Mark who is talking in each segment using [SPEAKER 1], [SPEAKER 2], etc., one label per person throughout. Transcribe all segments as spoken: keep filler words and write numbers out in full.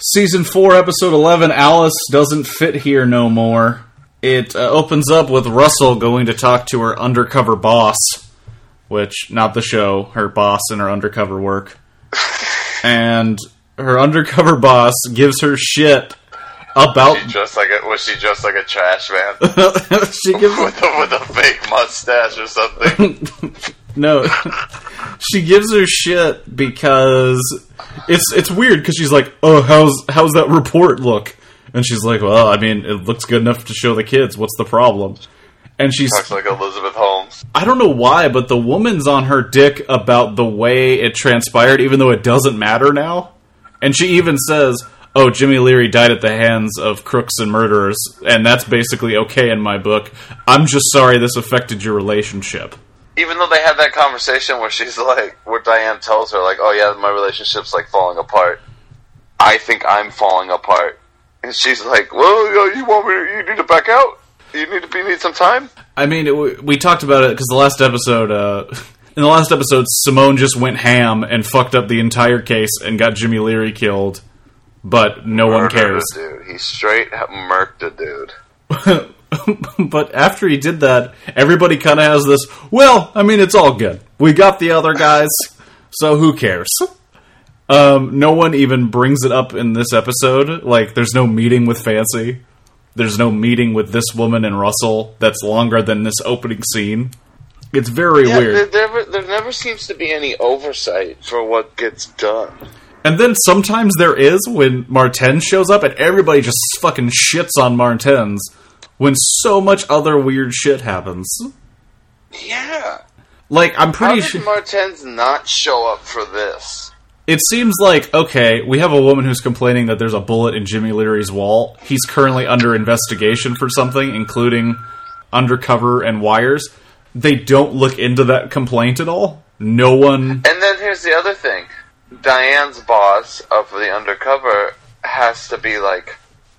[SPEAKER 1] Season four, Episode eleven, Alice Doesn't Fit Here No More. It uh, opens up with Russell going to talk to her undercover boss, which, not the show, her boss in her undercover work. And her undercover boss gives her shit about...
[SPEAKER 2] Was she dressed like a, was she dressed like a trash man?
[SPEAKER 1] she gives...
[SPEAKER 2] with, a, with a fake mustache or something?
[SPEAKER 1] No. She gives her shit because... It's it's weird, because she's like, oh, how's how's that report look? And she's like, well, I mean, it looks good enough to show the kids. What's the problem? And she's...
[SPEAKER 2] Talks like Elizabeth Holmes.
[SPEAKER 1] I don't know why, but the woman's on her dick about the way it transpired, even though it doesn't matter now. And she even says, oh, Jimmy Leary died at the hands of crooks and murderers, and that's basically okay in my book. I'm just sorry this affected your relationship.
[SPEAKER 2] Even though they had that conversation where she's like, where Diane tells her, like, oh yeah, my relationship's like falling apart. I think I'm falling apart. And she's like, well, you want me to, you need to back out? You need to you need some time?
[SPEAKER 1] I mean, it, we talked about it because the last episode, uh, in the last episode, Simone just went ham and fucked up the entire case and got Jimmy Leary killed. But no
[SPEAKER 2] Murdered
[SPEAKER 1] one cares.
[SPEAKER 2] A dude. He straight murked a dude.
[SPEAKER 1] But after he did that, everybody kind of has this, well, I mean, it's all good. We got the other guys, so who cares? Um, no one even brings it up in this episode. Like, there's no meeting with Fancy. There's no meeting with this woman and Russell that's longer than this opening scene. It's very
[SPEAKER 2] yeah,
[SPEAKER 1] weird.
[SPEAKER 2] There never, there never seems to be any oversight for what gets done.
[SPEAKER 1] And then sometimes there is when Martin shows up and everybody just fucking shits on Martins when so much other weird shit happens.
[SPEAKER 2] Yeah.
[SPEAKER 1] Like, I'm pretty
[SPEAKER 2] sure...
[SPEAKER 1] sure...
[SPEAKER 2] How did Martins not show up for this?
[SPEAKER 1] It seems like, okay, we have a woman who's complaining that there's a bullet in Jimmy Leary's wall. He's currently under investigation for something, including undercover and wires. They don't look into that complaint at all. No one...
[SPEAKER 2] And then here's the other thing. Diane's boss of the undercover has to be like,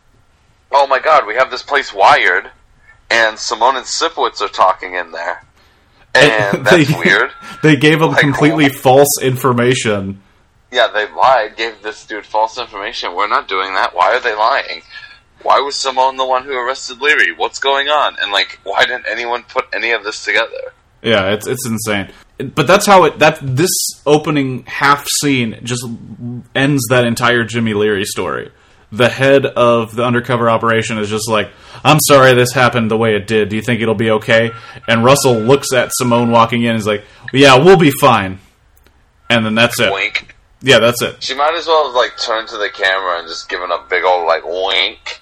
[SPEAKER 2] oh my god, we have this place wired, and Simone and Sipowicz are talking in there. And
[SPEAKER 1] they,
[SPEAKER 2] that's weird.
[SPEAKER 1] They gave him
[SPEAKER 2] like,
[SPEAKER 1] completely oh. false information.
[SPEAKER 2] Yeah, they lied, gave this dude false information. We're not doing that. Why are they lying? Why was Simone the one who arrested Leary? What's going on? And, like, why didn't anyone put any of this together?
[SPEAKER 1] Yeah, it's it's insane. But that's how it... that this opening half scene just ends that entire Jimmy Leary story. The head of the undercover operation is just like, I'm sorry this happened the way it did. Do you think it'll be okay? And Russell looks at Simone walking in and is like, yeah, we'll be fine. And then that's it.
[SPEAKER 2] Wink.
[SPEAKER 1] Yeah, that's it.
[SPEAKER 2] She might as well have, like, turned to the camera and just given a big old, like, wink.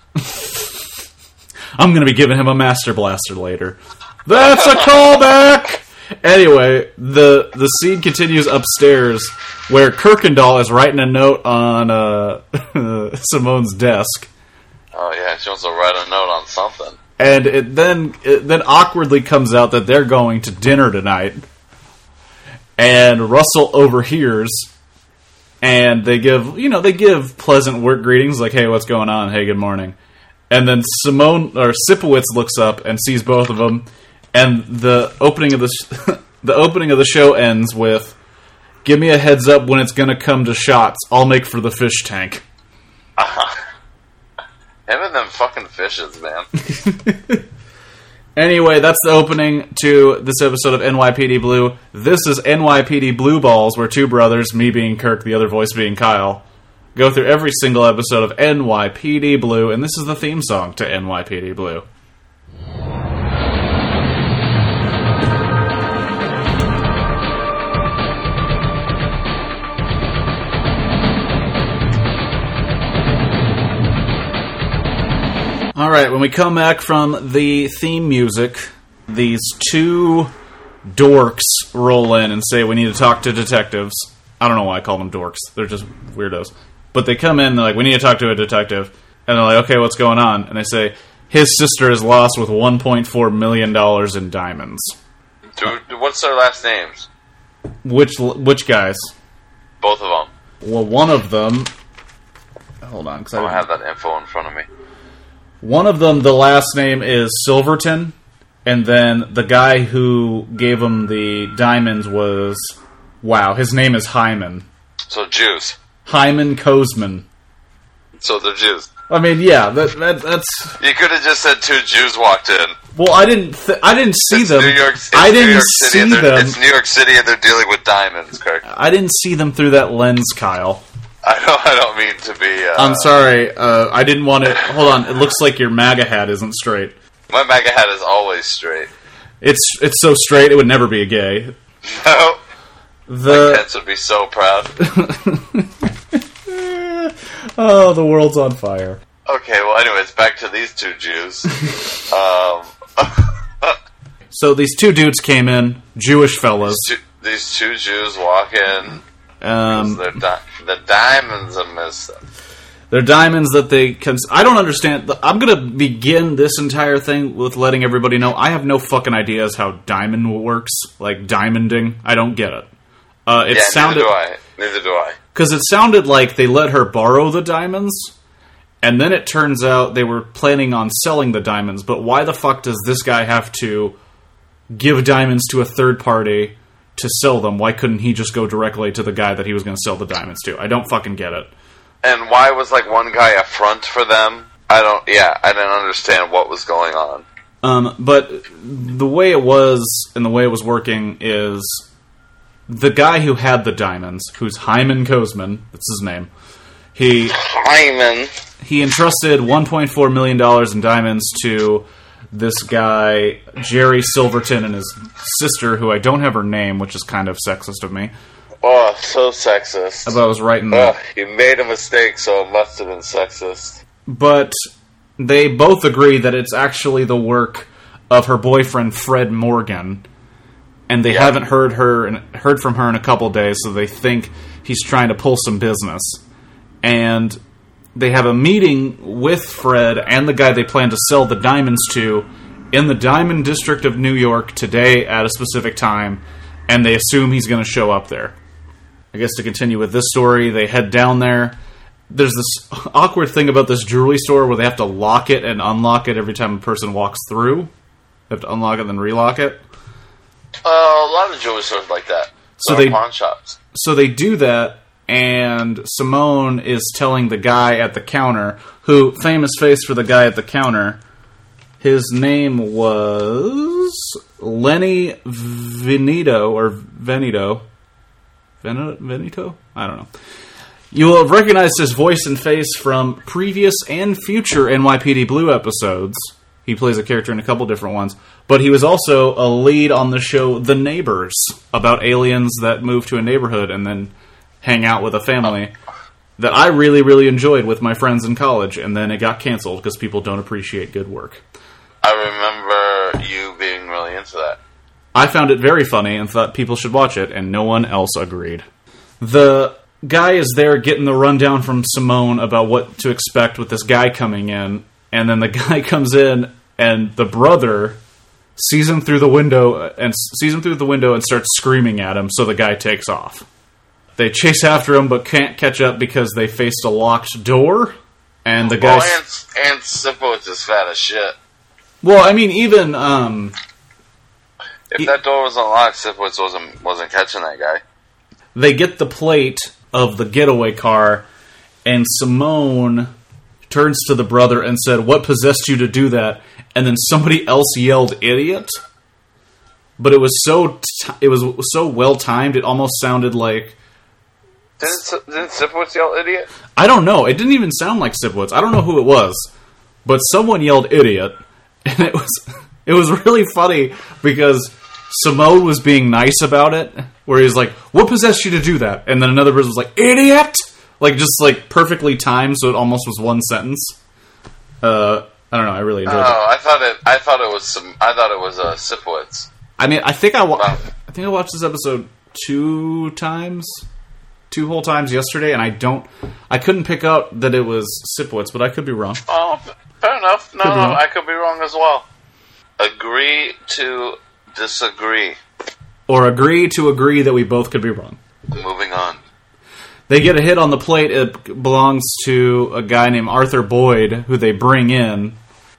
[SPEAKER 1] I'm going to be giving him a Master Blaster later. That's a callback! Anyway, the the scene continues upstairs, where Kirkendall is writing a note on uh, Simone's desk.
[SPEAKER 2] Oh yeah, she wants to write a note on something.
[SPEAKER 1] And it then it then awkwardly comes out that they're going to dinner tonight. And Russell overhears, and they give you know they give pleasant work greetings like, "Hey, what's going on? Hey, good morning." And then Simone or Sipowicz looks up and sees both of them. And the opening of the sh- the opening of the show ends with, "Give me a heads up when it's gonna come to shots. I'll make for the fish tank."
[SPEAKER 2] Uh-huh. Him and them fucking fishes, man.
[SPEAKER 1] Anyway, that's the opening to this episode of N Y P D Blue. This is N Y P D Blue Balls, where two brothers, me being Kirk, the other voice being Kyle, go through every single episode of N Y P D Blue, and this is the theme song to N Y P D Blue. Alright, when we come back from the theme music, these two dorks roll in and say we need to talk to detectives. I don't know why I call them dorks. They're just weirdos. But they come in and they're like, we need to talk to a detective. And they're like, okay, what's going on? And they say, his sister is lost with one point four million dollars in diamonds.
[SPEAKER 2] Dude, what's their last names?
[SPEAKER 1] Which which guys?
[SPEAKER 2] Both of them.
[SPEAKER 1] Well, one of them... Hold on.
[SPEAKER 2] I don't have that info in front of me.
[SPEAKER 1] One of them, the last name is Silverton, and then the guy who gave him the diamonds was, wow, his name is Hyman.
[SPEAKER 2] So Juice.
[SPEAKER 1] Hyman Kozman.
[SPEAKER 2] So they're Jews.
[SPEAKER 1] I mean, yeah, that, that that's.
[SPEAKER 2] You could have just said two Jews walked in.
[SPEAKER 1] Well, I didn't. Th- I didn't see
[SPEAKER 2] it's
[SPEAKER 1] them.
[SPEAKER 2] New York, it's
[SPEAKER 1] I didn't
[SPEAKER 2] New York City
[SPEAKER 1] see them.
[SPEAKER 2] It's New York City, and they're dealing with diamonds, Kirk.
[SPEAKER 1] I didn't see them through that lens, Kyle.
[SPEAKER 2] I don't. I don't mean to be. Uh,
[SPEAKER 1] I'm sorry. Uh, I didn't want to. Hold on. It looks like your MAGA hat isn't straight.
[SPEAKER 2] My MAGA hat is always straight.
[SPEAKER 1] It's it's so straight it would never be a gay.
[SPEAKER 2] No.
[SPEAKER 1] The
[SPEAKER 2] My Pence would be so proud.
[SPEAKER 1] Oh, the world's on fire.
[SPEAKER 2] Okay, well, anyways, back to these two Jews. um,
[SPEAKER 1] so these two dudes came in, Jewish fellas.
[SPEAKER 2] These two, these two Jews walk in.
[SPEAKER 1] Um,
[SPEAKER 2] di- the diamonds are missing.
[SPEAKER 1] They're diamonds that they can... I don't understand. I'm going to begin this entire thing with letting everybody know I have no fucking idea as how diamond works. Like, diamonding. I don't get it. Uh, it
[SPEAKER 2] yeah,
[SPEAKER 1] sounded,
[SPEAKER 2] neither do I. Neither do I.
[SPEAKER 1] Because it sounded like they let her borrow the diamonds, and then it turns out they were planning on selling the diamonds. But why the fuck does this guy have to give diamonds to a third party to sell them? Why couldn't he just go directly to the guy that he was going to sell the diamonds to? I don't fucking get it.
[SPEAKER 2] And why was, like, one guy a front for them? I don't, yeah, I didn't understand what was going on.
[SPEAKER 1] Um, but the way it was, and the way it was working is, the guy who had the diamonds, who's Hyman Kozman, that's his name, he...
[SPEAKER 2] Hyman!
[SPEAKER 1] He entrusted one point four million dollars in diamonds to this guy, Jerry Silverton, and his sister, who I don't have her name, which is kind of sexist of me.
[SPEAKER 2] Oh, so sexist.
[SPEAKER 1] But I was writing that.
[SPEAKER 2] Oh, you made a mistake, so it must have been sexist.
[SPEAKER 1] But they both agree that it's actually the work of her boyfriend, Fred Morgan, and they
[SPEAKER 2] yeah.
[SPEAKER 1] haven't heard her heard from her in a couple days, so they think he's trying to pull some business. And they have a meeting with Fred and the guy they plan to sell the diamonds to in the Diamond District of New York today at a specific time, and they assume he's going to show up there. I guess to continue with this story, they head down there. There's this awkward thing about this jewelry store where they have to lock it and unlock it every time a person walks through. They have to unlock it and then relock it.
[SPEAKER 2] Uh, a lot of jewelry stores like that.
[SPEAKER 1] So
[SPEAKER 2] they
[SPEAKER 1] pawn
[SPEAKER 2] shops.
[SPEAKER 1] So they do that, and Simone is telling the guy at the counter, who, famous face for the guy at the counter, his name was Lenny Veneto, or Veneto. Ven- Veneto? I don't know. You will have recognized his voice and face from previous and future N Y P D Blue episodes. He plays a character in a couple different ones. But he was also a lead on the show The Neighbors, about aliens that move to a neighborhood and then hang out with a family, that I really, really enjoyed with my friends in college, and then it got canceled because people don't appreciate good work.
[SPEAKER 2] I remember you being really into that.
[SPEAKER 1] I found it very funny and thought people should watch it, and no one else agreed. The guy is there getting the rundown from Simone about what to expect with this guy coming in, and then the guy comes in, and the brother sees him through the window and sees him through the window and starts screaming at him, so the guy takes off. They chase after him, but can't catch up because they faced a locked door, and the guy...
[SPEAKER 2] Well, and, and Sipowicz is fat as shit.
[SPEAKER 1] Well, I mean, even... um
[SPEAKER 2] If
[SPEAKER 1] he,
[SPEAKER 2] that door wasn't locked, Sipowicz wasn't, wasn't catching that guy.
[SPEAKER 1] They get the plate of the getaway car, and Simone turns to the brother and said, "What possessed you to do that?" And then somebody else yelled, "Idiot!" But it was so t- it was so well timed. It almost sounded like.
[SPEAKER 2] Didn't didn't Sipowicz yell "idiot"?
[SPEAKER 1] I don't know. It didn't even sound like Sipowicz. I don't know who it was, but someone yelled "idiot," and it was it was really funny because Simone was being nice about it, where he was like, "What possessed you to do that?" And then another person was like, "Idiot!" Like, just, like, perfectly timed, so it almost was one sentence. Uh, I don't know, I really enjoyed
[SPEAKER 2] oh,
[SPEAKER 1] it.
[SPEAKER 2] Oh, I thought it, I thought it was some, I thought it was, uh, Sipowicz.
[SPEAKER 1] I mean, I think I, wa-
[SPEAKER 2] Wow.
[SPEAKER 1] I think I watched this episode two times, two whole times yesterday, and I don't, I couldn't pick out that it was Sipowicz, but I could be wrong.
[SPEAKER 2] Oh, fair enough. No,
[SPEAKER 1] Could be
[SPEAKER 2] no,
[SPEAKER 1] wrong.
[SPEAKER 2] I could be wrong as well. Agree to disagree.
[SPEAKER 1] Or agree to agree that we both could be wrong.
[SPEAKER 2] Moving on.
[SPEAKER 1] They get a hit on the plate. It belongs to a guy named Arthur Boyd, who they bring in.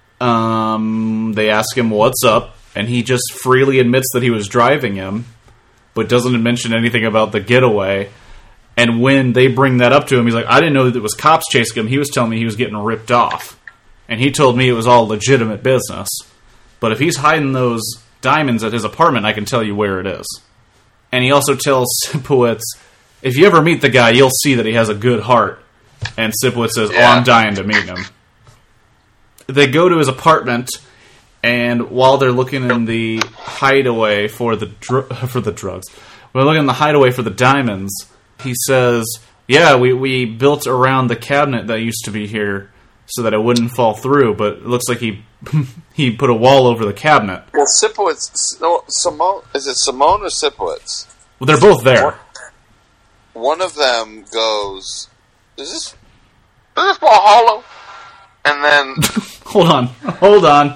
[SPEAKER 1] Um, they ask him what's up, and he just freely admits that he was driving him, but doesn't mention anything about the getaway. And when they bring that up to him, he's like, I didn't know that it was cops chasing him. He was telling me he was getting ripped off. And he told me it was all legitimate business. But if he's hiding those diamonds at his apartment, I can tell you where it is. And he also tells Sipowicz, if you ever meet the guy, you'll see that he has a good heart. And Sipowicz says, yeah. oh, I'm dying to meet him. They go to his apartment, and while they're looking in the hideaway for the dr- for the drugs, while they're looking in the hideaway for the diamonds, he says, yeah, we, we built around the cabinet that used to be here so that it wouldn't fall through, but it looks like he he put a wall over the cabinet.
[SPEAKER 2] Well, Sipowicz, no, Simone, is it Simone or Sipowicz?
[SPEAKER 1] Well, they're both there.
[SPEAKER 2] One, one of them goes, is this, is this ball hollow? And then...
[SPEAKER 1] hold on, hold on.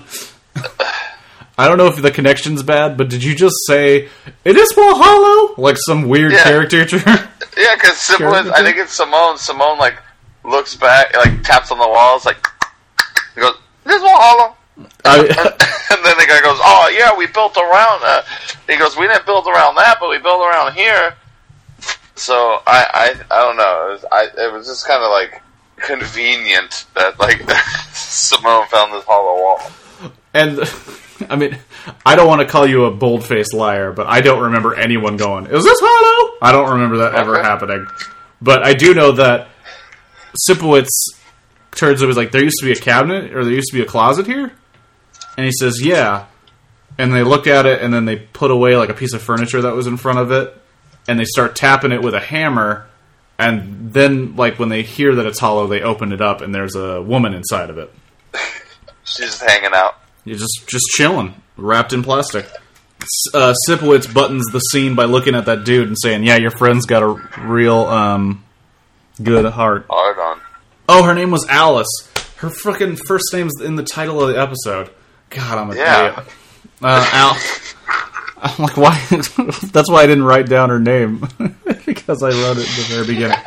[SPEAKER 1] I don't know if the connection's bad, but did you just say, it is ball hollow? Like some weird
[SPEAKER 2] yeah.
[SPEAKER 1] caricature?
[SPEAKER 2] Yeah, because Sipowicz, I think it's Simone. Simone, like, looks back, like, taps on the walls, like, he goes, this ball hollow? I, and, and then the guy goes, oh, yeah, we built around, uh, he goes, we didn't build around that, but we built around here. So, I, I, I don't know, it was, I, it was just kind of, like, convenient that, like, Simone found this hollow wall.
[SPEAKER 1] And, I mean, I don't want to call you a bold-faced liar, but I don't remember anyone going, is this hollow? I don't remember that okay. ever happening. But I do know that Sipowicz turns to was like, there used to be a cabinet, or there used to be a closet here? And he says, yeah. And they look at it, and then they put away like a piece of furniture that was in front of it, and they start tapping it with a hammer, and then, like, when they hear that it's hollow, they open it up, and there's a woman inside of it.
[SPEAKER 2] She's just hanging out.
[SPEAKER 1] You're just, just chilling, wrapped in plastic. Uh, Sipowicz buttons the scene by looking at that dude and saying, yeah, your friend's got a real, um, good heart.
[SPEAKER 2] Hard on.
[SPEAKER 1] Oh, her name was Alice. Her fucking first name's in the title of the episode. God, I'm a
[SPEAKER 2] yeah.
[SPEAKER 1] idiot. Uh, Al. I'm like, why? That's why I didn't write down her name. Because I wrote it at the very beginning.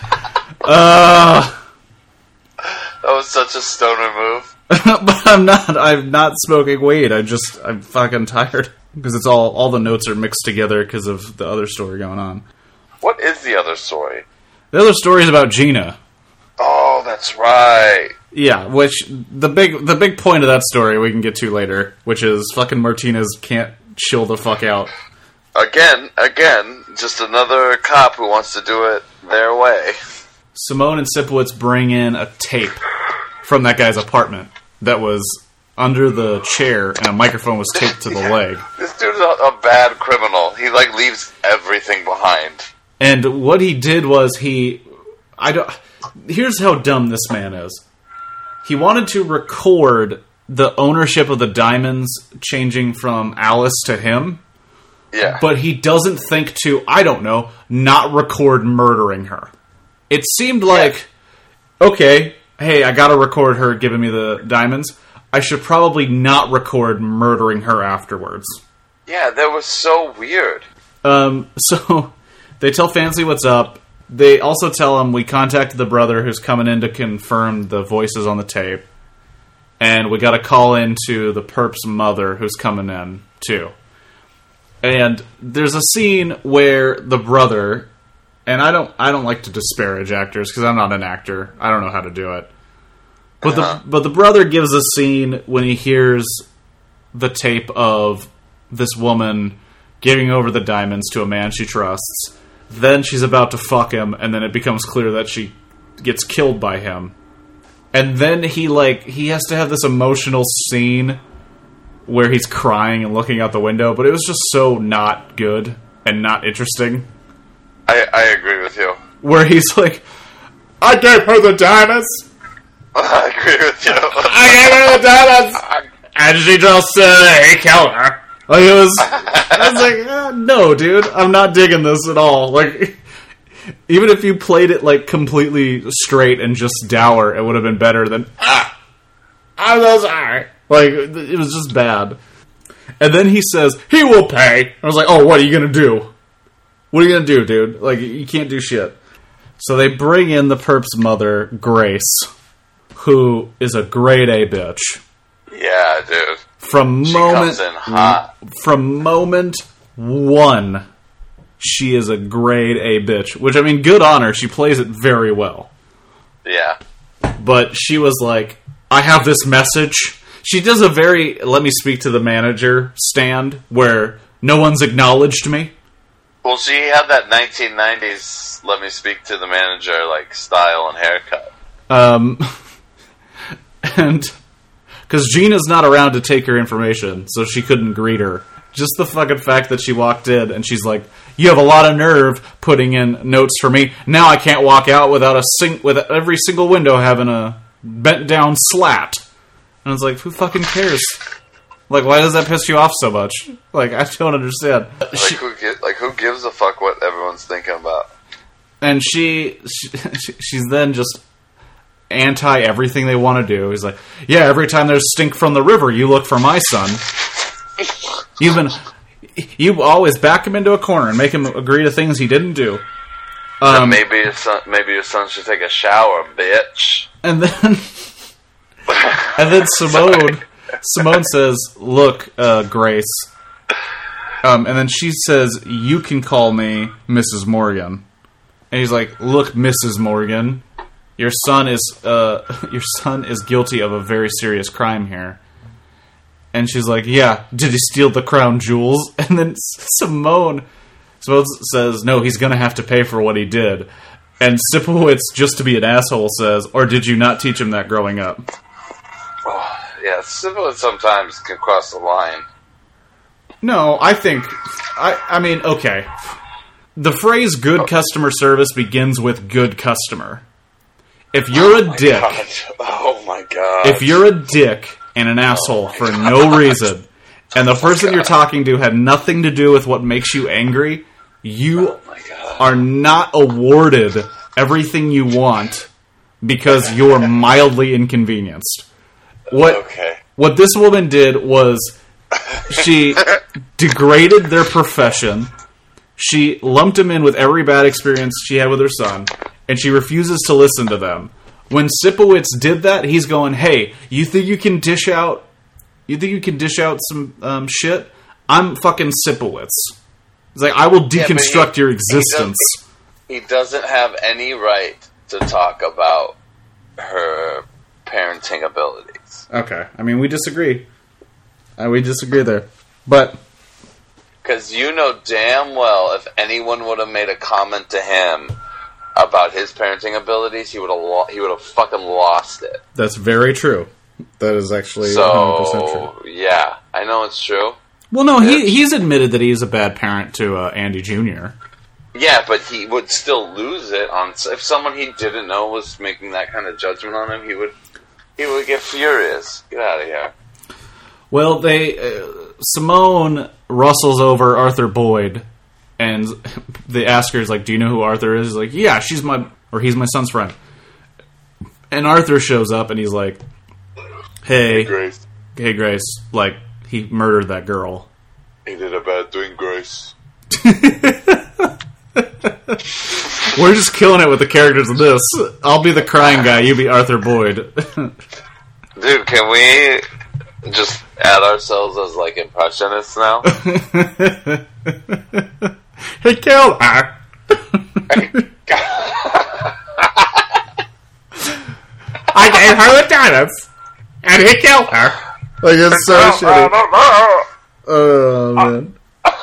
[SPEAKER 1] Uh,
[SPEAKER 2] that was such a stoner move.
[SPEAKER 1] But I'm not. I'm not smoking weed. I just. I'm fucking tired because it's all. All the notes are mixed together because of the other story going on.
[SPEAKER 2] What is the other story?
[SPEAKER 1] The other story is about Gina.
[SPEAKER 2] Oh, that's right.
[SPEAKER 1] Yeah, which the big the big point of that story we can get to later, which is fucking Martinez can't chill the fuck out.
[SPEAKER 2] Again, again, just another cop who wants to do it their way.
[SPEAKER 1] Simone and Sipowicz bring in a tape from that guy's apartment that was under the chair, and a microphone was taped to the
[SPEAKER 2] yeah.
[SPEAKER 1] leg.
[SPEAKER 2] This dude's a, a bad criminal. He, like, leaves everything behind.
[SPEAKER 1] And what he did was he... I don't... Here's how dumb this man is. He wanted to record the ownership of the diamonds changing from Alice to him.
[SPEAKER 2] Yeah.
[SPEAKER 1] But he doesn't think to, I don't know, not record murdering her. It seemed like, yeah. okay, hey, I gotta record her giving me the diamonds. I should probably not record murdering her afterwards.
[SPEAKER 2] Yeah, that was so weird.
[SPEAKER 1] Um, so they tell Fancy what's up. They also tell him we contacted the brother who's coming in to confirm the voices on the tape. And we gotta call into the perp's mother who's coming in, too. And there's a scene where the brother... And I don't I don't like to disparage actors, because I'm not an actor. I don't know how to do it. But uh-huh. the but the brother gives a scene when he hears the tape of this woman giving over the diamonds to a man she trusts. Then she's about to fuck him, and then it becomes clear that she gets killed by him. And then he, like, he has to have this emotional scene where he's crying and looking out the window, but it was just so not good and not interesting.
[SPEAKER 2] I, I agree with you.
[SPEAKER 1] Where he's like, I gave her the diamonds!
[SPEAKER 2] I agree with you.
[SPEAKER 1] I gave her the diamonds! And she just said, hey, kill her. Like, it was, I was like, eh, no, dude, I'm not digging this at all. Like, even if you played it, like, completely straight and just dour, it would have been better than, ah, I'm so sorry. Like, it was just bad. And then he says, he will pay. I was like, oh, what are you gonna do? What are you gonna do, dude? Like, you can't do shit. So they bring in the perp's mother, Grace, who is a grade A bitch.
[SPEAKER 2] Yeah, dude.
[SPEAKER 1] From
[SPEAKER 2] she
[SPEAKER 1] moment
[SPEAKER 2] comes in hot.
[SPEAKER 1] From moment one, she is a grade A bitch. Which, I mean, good on her. She plays it very well.
[SPEAKER 2] Yeah.
[SPEAKER 1] But she was like, I have this message. She does a very, let me speak to the manager stand, where no one's acknowledged me.
[SPEAKER 2] Well, she had that nineteen nineties let me speak to the manager, like, style and haircut.
[SPEAKER 1] Um, and, because Gina's not around to take her information, so she couldn't greet her. Just the fucking fact that she walked in and she's like, you have a lot of nerve putting in notes for me. Now I can't walk out without a sing- with every single window having a bent down slat. And it's like, who fucking cares? Like, why does that piss you off so much? Like, I don't understand.
[SPEAKER 2] Like,
[SPEAKER 1] She-
[SPEAKER 2] who, gi- like, who gives a fuck what everyone's thinking about?
[SPEAKER 1] and she, she, she's then just anti everything they want to do. He's like, yeah, every time there's stink from the river, you look for my son. You've been, you always back him into a corner and make him agree to things he didn't do. Um,
[SPEAKER 2] maybe your son, maybe your son should take a shower, bitch.
[SPEAKER 1] And then, and then Simone, Simone says, "Look, uh, Grace." Um, and then she says, "You can call me Missus Morgan." And he's like, "Look, Missus Morgan, your son is, uh, your son is guilty of a very serious crime here." And she's like, "Yeah, did he steal the crown jewels?" And then Simone, Simone says, "No, he's gonna have to pay for what he did." And Sipowicz, just to be an asshole, says, "Or did you not teach him that growing up?"
[SPEAKER 2] Oh, yeah, Sipowicz sometimes can cross the line.
[SPEAKER 1] No, I think, I, I mean, okay. The phrase "good
[SPEAKER 2] Oh.
[SPEAKER 1] customer service" begins with "good customer." If you're
[SPEAKER 2] Oh
[SPEAKER 1] a
[SPEAKER 2] my
[SPEAKER 1] dick,
[SPEAKER 2] God. Oh my god.
[SPEAKER 1] if you're a dick and an asshole for no reason, and the person
[SPEAKER 2] God.
[SPEAKER 1] you're talking to had nothing to do with what makes you angry, you
[SPEAKER 2] Oh my god.
[SPEAKER 1] are not awarded everything you want because you're mildly inconvenienced. What
[SPEAKER 2] Okay.
[SPEAKER 1] what this woman did was she degraded their profession. She lumped them in with every bad experience she had with her son, and she refuses to listen to them. When Sipowicz did that, he's going, "Hey, you think you can dish out? You think you can dish out some um, shit? I'm fucking Sipowicz." He's like, "I will
[SPEAKER 2] Yeah, but
[SPEAKER 1] deconstruct
[SPEAKER 2] he-
[SPEAKER 1] your
[SPEAKER 2] he
[SPEAKER 1] existence."
[SPEAKER 2] He doesn't have any right to talk about her parenting abilities.
[SPEAKER 1] Okay, I mean, we disagree. Uh, we disagree there, but
[SPEAKER 2] Because you know damn well if anyone would have made a comment to him about his parenting abilities, he would have lo- he would have fucking lost it.
[SPEAKER 1] that's very true. That is actually one hundred percent true.
[SPEAKER 2] So, yeah, I know it's true.
[SPEAKER 1] Well, no, he
[SPEAKER 2] Bitch.
[SPEAKER 1] he's admitted that he's a bad parent to uh, Andy Junior
[SPEAKER 2] Yeah, but he would still lose it on if someone he didn't know was making that kind of judgment on him. He would he would get furious. Get out of here.
[SPEAKER 1] Well, they uh, Simone rustles over Arthur Boyd, and the asker is like, "Do you know who Arthur is?" He's like, "Yeah, she's my or he's my son's friend." And Arthur shows up, and he's like, "Hey,
[SPEAKER 2] Grace,
[SPEAKER 1] hey, Grace, like he murdered that girl."
[SPEAKER 2] he did a bad thing, Grace.
[SPEAKER 1] We're just killing it with the characters of this. I'll be the crying guy. You be Arthur Boyd.
[SPEAKER 2] Dude, can we just add ourselves as like impressionists now?
[SPEAKER 1] Hey, kill her. I gave her the donuts, and he killed her. Like, it's so shitty. Oh, man.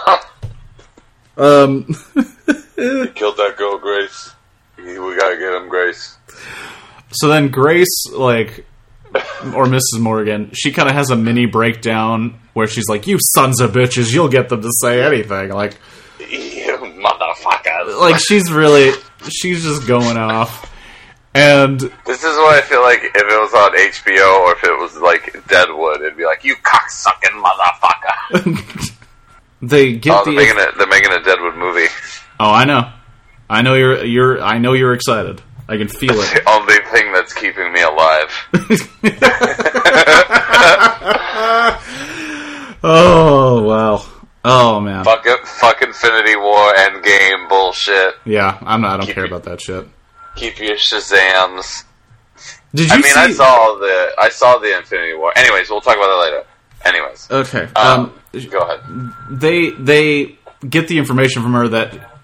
[SPEAKER 1] Um,
[SPEAKER 2] He killed that girl, Grace. We gotta get him, Grace.
[SPEAKER 1] so then Grace, like, or Missus Morgan, she kind of has a mini breakdown where she's like, "You sons of bitches, you'll get them to say anything." Like,
[SPEAKER 2] You motherfuckers.
[SPEAKER 1] like she's really, she's just going off. And
[SPEAKER 2] This is what I feel like if it was on H B O or if it was like Deadwood, it'd be like, you cocksucking motherfucker.
[SPEAKER 1] they get
[SPEAKER 2] Oh,
[SPEAKER 1] the.
[SPEAKER 2] they're making, a, they're making a Deadwood movie.
[SPEAKER 1] Oh, I know, I know you're you're. I know you're excited. I can feel
[SPEAKER 2] It's
[SPEAKER 1] it.
[SPEAKER 2] the only thing that's keeping me alive.
[SPEAKER 1] Oh wow. Oh man.
[SPEAKER 2] fuck it, fuck Infinity War Endgame bullshit.
[SPEAKER 1] Yeah, I'm not. I don't
[SPEAKER 2] Keep
[SPEAKER 1] care
[SPEAKER 2] it-
[SPEAKER 1] about that shit.
[SPEAKER 2] Keep your Shazams.
[SPEAKER 1] Did you
[SPEAKER 2] I mean,
[SPEAKER 1] see?
[SPEAKER 2] I saw the I saw the Infinity War. Anyways, we'll talk about that later. Anyways,
[SPEAKER 1] Okay.
[SPEAKER 2] um,
[SPEAKER 1] Um,
[SPEAKER 2] go ahead.
[SPEAKER 1] they they get the information from her that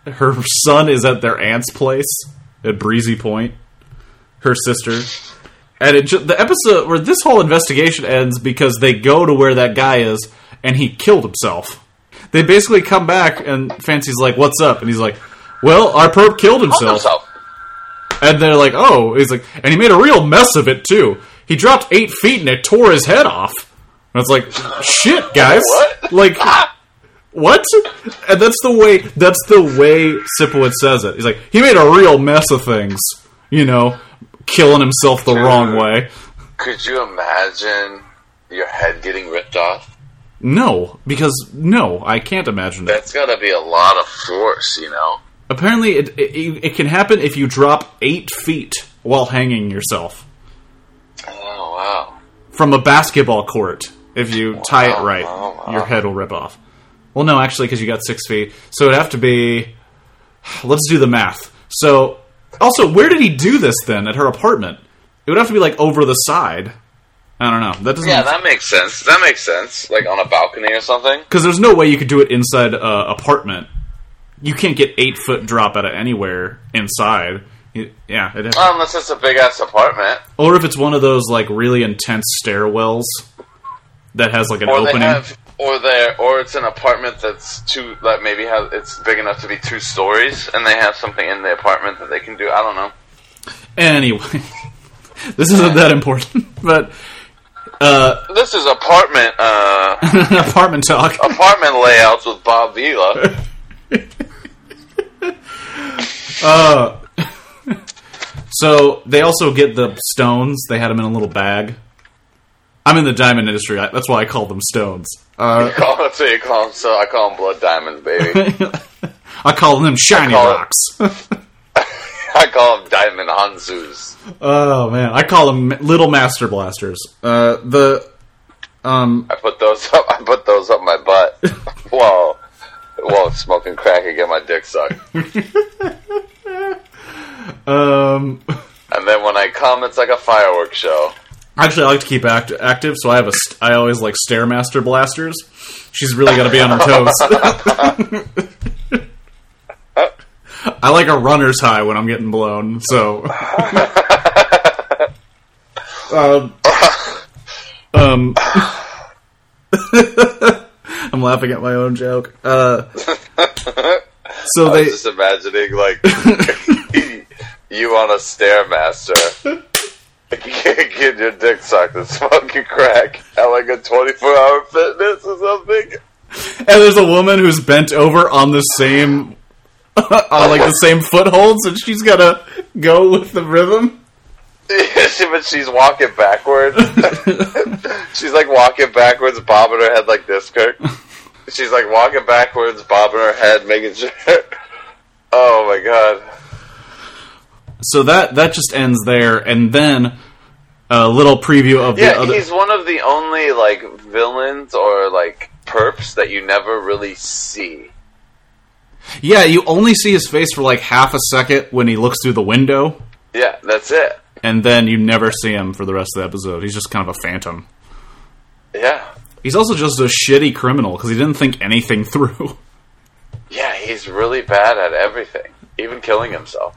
[SPEAKER 1] her son is at their aunt's place at Breezy Point, her sister. And it ju- the episode where this whole investigation ends because they go to where that guy is and he killed himself. They basically come back and Fancy's like, "What's up?" And he's like, "Well, our perp killed himself."
[SPEAKER 2] himself.
[SPEAKER 1] And they're like, "Oh," he's like, and he made a real mess of it too. He dropped eight feet and it tore his head off. And it's like, shit, guys.
[SPEAKER 2] What?
[SPEAKER 1] Like, what? And that's the way, that's the way Sipowicz says it. He's like, he made a real mess of things. You know, killing himself the
[SPEAKER 2] Dude,
[SPEAKER 1] wrong way.
[SPEAKER 2] Could you imagine your head getting ripped off?
[SPEAKER 1] No, because, no, I can't imagine that.
[SPEAKER 2] That's gotta be a lot of force, you know?
[SPEAKER 1] Apparently, it, it, it can happen if you drop eight feet while hanging yourself.
[SPEAKER 2] Oh, wow.
[SPEAKER 1] From a basketball court. If you tie
[SPEAKER 2] Wow,
[SPEAKER 1] it right,
[SPEAKER 2] wow, wow.
[SPEAKER 1] your head will rip off. Well, no, actually, because you got six feet. So it'd have to be... Let's do the math. So, also, where did he do this, then? At her apartment? It would have to be, like, over the side. I don't know. That doesn't...
[SPEAKER 2] Yeah, that makes sense. That makes sense. Like, on a balcony or something?
[SPEAKER 1] Because there's no way you could do it inside an apartment. You can't get eight-foot drop out of anywhere inside. You, yeah, it'd have to...
[SPEAKER 2] Unless it's a big-ass apartment.
[SPEAKER 1] Or if it's one of those, like, really intense stairwells that has, like, an
[SPEAKER 2] Or
[SPEAKER 1] opening.
[SPEAKER 2] they have... Or they or it's an apartment that's two that maybe has it's big enough to be two stories, and they have something in the apartment that they can do. I don't know.
[SPEAKER 1] Anyway, this isn't that important, but uh,
[SPEAKER 2] This is apartment uh,
[SPEAKER 1] apartment talk.
[SPEAKER 2] apartment layouts with Bob Vila.
[SPEAKER 1] uh, so they also get the stones. They had them in a little bag. I'm in the diamond industry. I, that's why I call them stones. Uh,
[SPEAKER 2] Call that's what you call them. So I call them blood diamonds, baby.
[SPEAKER 1] I call them shiny
[SPEAKER 2] I call
[SPEAKER 1] rocks.
[SPEAKER 2] I call them diamond Hanzus.
[SPEAKER 1] Oh man, I call them little master blasters. Uh, the um,
[SPEAKER 2] I put those up. I put those up my butt. Whoa, whoa, smoking crack and get my dick sucked.
[SPEAKER 1] um.
[SPEAKER 2] And then when I come, it's like a fireworks show.
[SPEAKER 1] Actually, I like to keep act- active, so I have a. St- I always like Stairmaster blasters. She's really got to be on her toes. I like a runner's high when I'm getting blown. So, um, um I'm laughing at my own joke. Uh, so
[SPEAKER 2] I
[SPEAKER 1] they
[SPEAKER 2] was just imagining like you on a Stairmaster. You can't get your dick sucked and smoking crack at like a twenty-four hour fitness or something.
[SPEAKER 1] And there's a woman who's bent over on the same, on like the same footholds, and she's gotta go with the rhythm.
[SPEAKER 2] Yeah, but she's walking backwards. She's like walking backwards, bobbing her head like this, Kirk. She's like walking backwards, bobbing her head, making sure. Oh my god.
[SPEAKER 1] So that that just ends there, and then a little preview of
[SPEAKER 2] Yeah,
[SPEAKER 1] the other.
[SPEAKER 2] he's one of the only like villains or like perps that you never really see.
[SPEAKER 1] Yeah, you only see his face for like half a second when he looks through the window,
[SPEAKER 2] Yeah, that's it.
[SPEAKER 1] and then you never see him for the rest of the episode. He's just kind of a phantom.
[SPEAKER 2] Yeah.
[SPEAKER 1] He's also just a shitty criminal because he didn't think anything through.
[SPEAKER 2] Yeah, he's really bad at everything, even killing himself.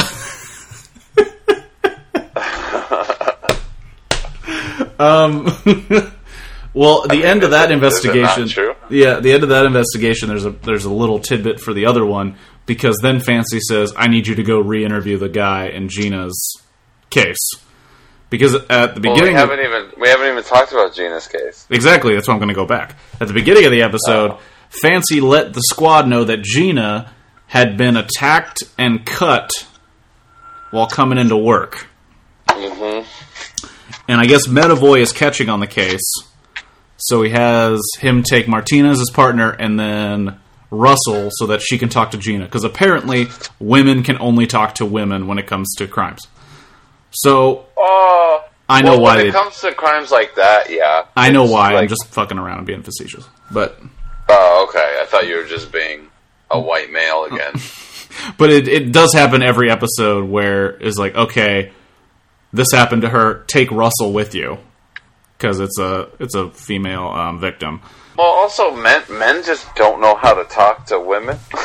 [SPEAKER 1] um, well, the
[SPEAKER 2] I mean,
[SPEAKER 1] end of
[SPEAKER 2] is
[SPEAKER 1] that
[SPEAKER 2] it- is it not
[SPEAKER 1] investigation.
[SPEAKER 2] true?
[SPEAKER 1] Yeah, the end of that investigation. There's a there's a little tidbit for the other one because then Fancy says, "I need you to go re-interview the guy in Gina's case." Because at the
[SPEAKER 2] Well,
[SPEAKER 1] beginning,
[SPEAKER 2] we haven't even we haven't even talked about Gina's case.
[SPEAKER 1] exactly, that's why I'm going to go back. At the beginning of the episode,
[SPEAKER 2] Oh.
[SPEAKER 1] Fancy let the squad know that Gina had been attacked and cut while coming into work.
[SPEAKER 2] Mm-hmm.
[SPEAKER 1] And I guess Medavoy is catching on the case. So he has him take Martina as his partner and then Russell so that she can talk to Gina. Because apparently women can only talk to women when it comes to crimes. So
[SPEAKER 2] Oh,
[SPEAKER 1] I know
[SPEAKER 2] well,
[SPEAKER 1] why
[SPEAKER 2] when
[SPEAKER 1] they...
[SPEAKER 2] it comes to crimes like that, yeah.
[SPEAKER 1] I know
[SPEAKER 2] It's
[SPEAKER 1] why. I'm
[SPEAKER 2] like-
[SPEAKER 1] just fucking around and being facetious. But
[SPEAKER 2] Oh, okay. I thought you were just being a white male again.
[SPEAKER 1] but it, it does happen every episode where it's like, okay, this happened to her. Take Russell with you. Because it's a, it's a female um, victim.
[SPEAKER 2] Well, also, men men just don't know how to talk to women.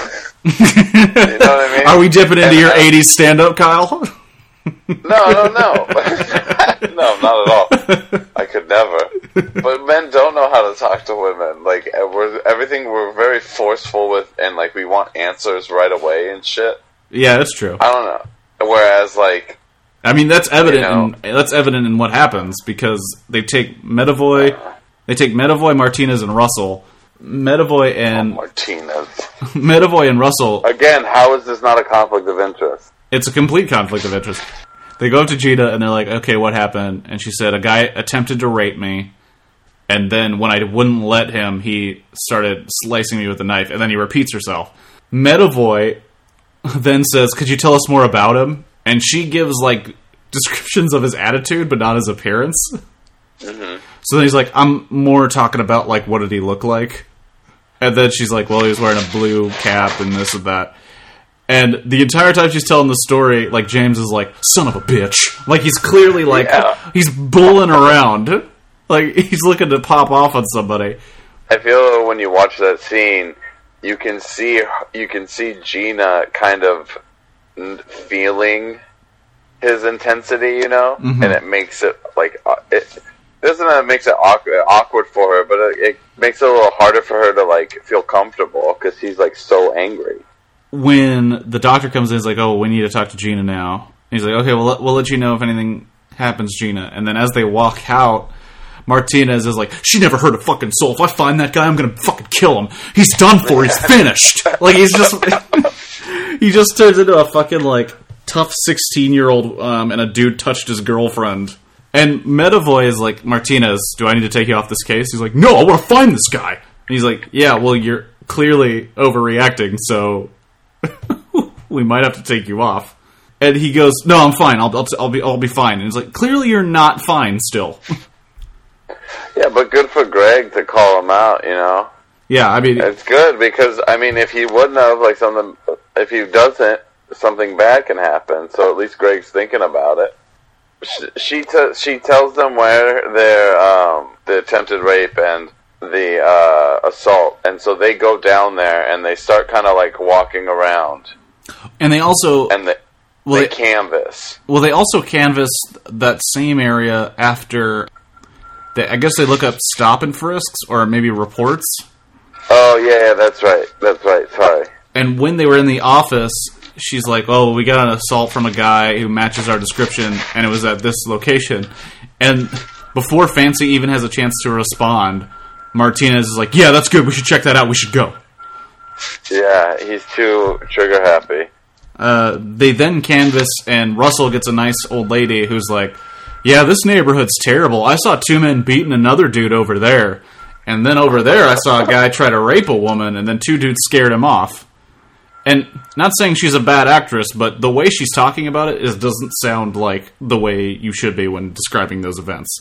[SPEAKER 2] You know what I mean?
[SPEAKER 1] Are we dipping into
[SPEAKER 2] And,
[SPEAKER 1] your
[SPEAKER 2] uh,
[SPEAKER 1] eighties stand-up, Kyle?
[SPEAKER 2] No, no, no. No, not at all. I could never. But men don't know how to talk to women. Like, we're, everything we're very forceful with, and, like, we want answers right away and shit.
[SPEAKER 1] Yeah, that's true.
[SPEAKER 2] I don't know. Whereas, like...
[SPEAKER 1] I mean, that's evident.
[SPEAKER 2] You know,
[SPEAKER 1] in, that's evident in what happens, because they take Medavoy, they take Medavoy, Martinez, and Russell. Medavoy and...
[SPEAKER 2] Oh, Martinez.
[SPEAKER 1] Medavoy and Russell...
[SPEAKER 2] Again, how is this not a conflict of interest?
[SPEAKER 1] It's a complete conflict of interest. They go up to Gina, and they're like, okay, what happened? And she said, a guy attempted to rape me, and then when I wouldn't let him, he started slicing me with a knife, and then he repeats herself. Medavoy then says, could you tell us more about him? And she gives, like, descriptions of his attitude, but not his appearance.
[SPEAKER 2] Mm-hmm.
[SPEAKER 1] So then he's like, I'm more talking about, like, what did he look like? And then she's like, well, he was wearing a blue cap and this and that. And the entire time she's telling the story, like, James is like, son of a bitch. Like, he's clearly, like,
[SPEAKER 2] Yeah.
[SPEAKER 1] he's bulling around. Like, he's looking to pop off on somebody.
[SPEAKER 2] I feel when you watch that scene, you can see you can see Gina kind of feeling his intensity, you know,
[SPEAKER 1] Mm-hmm.
[SPEAKER 2] and it makes it like uh, it doesn't it makes it awkward, awkward for her, but it, it makes it a little harder for her to like feel comfortable because he's like so angry.
[SPEAKER 1] When the doctor comes in, he's like, oh, we need to talk to Gina now. And he's like, okay, we'll let, we'll let you know if anything happens, Gina. And then as they walk out, Martinez is like, she never hurt a fucking soul. If I find that guy, I'm gonna fucking kill him. He's done for. He's finished. Like, he's just... he just turns into a fucking, like, tough sixteen-year-old, um, and a dude touched his girlfriend. And Medavoy is like, Martinez, do I need to take you off this case? He's like, no, I want to find this guy. And he's like, yeah, well, you're clearly overreacting, so we might have to take you off. And he goes, no, I'm fine. I'll, I'll, I'll be, I'll be fine. And he's like, clearly you're not fine still.
[SPEAKER 2] Yeah, but good for Greg to call him out, you know?
[SPEAKER 1] Yeah, I mean...
[SPEAKER 2] It's good, because, I mean, if he wouldn't have, like, something... If he doesn't, something bad can happen, so at least Greg's thinking about it. She she, t- she tells them where their, um, the attempted rape and the, uh, assault, and so they go down there, and they start kind of, like, walking around.
[SPEAKER 1] And they also...
[SPEAKER 2] And they,
[SPEAKER 1] well,
[SPEAKER 2] they
[SPEAKER 1] they
[SPEAKER 2] canvas.
[SPEAKER 1] Well, they also canvass that same area after... They, I guess they look up stop and frisks, or maybe reports.
[SPEAKER 2] Oh, yeah, yeah, that's right. That's right, sorry.
[SPEAKER 1] And when they were in the office, she's like, oh, we got an assault from a guy who matches our description, and it was at this location. And before Fancy even has a chance to respond, Martinez is like, yeah, that's good, we should check that out, we should go.
[SPEAKER 2] Yeah, he's too trigger happy.
[SPEAKER 1] Uh, they then canvass, and Russell gets a nice old lady who's like, yeah, this neighborhood's terrible. I saw two men beating another dude over there. And then over there, I saw a guy try to rape a woman, and then two dudes scared him off. And not saying she's a bad actress, but the way she's talking about it is doesn't sound like the way you should be when describing those events.